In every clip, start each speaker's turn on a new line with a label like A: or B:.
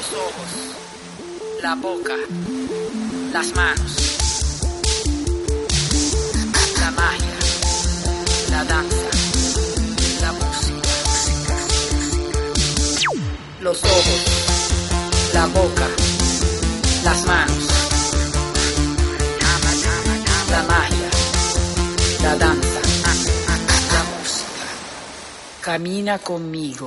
A: Los ojos, la boca, las manos, la magia, la danza, la música. Los ojos, la boca, las manos, la magia, la danza, la música. Camina conmigo.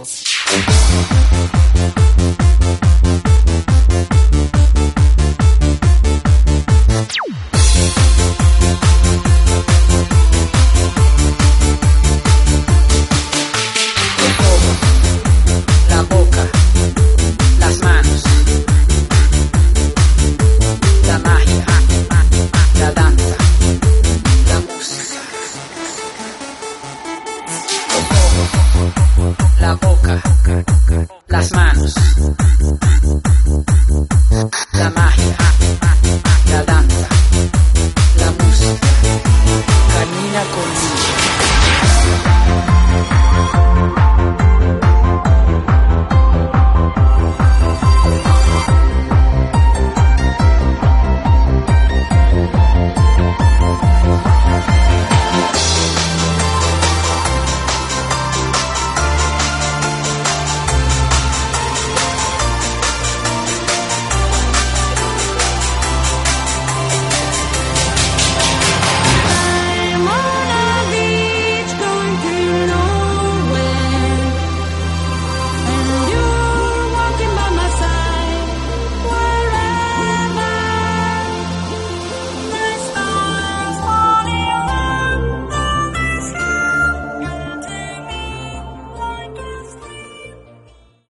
A: La boca, las manos,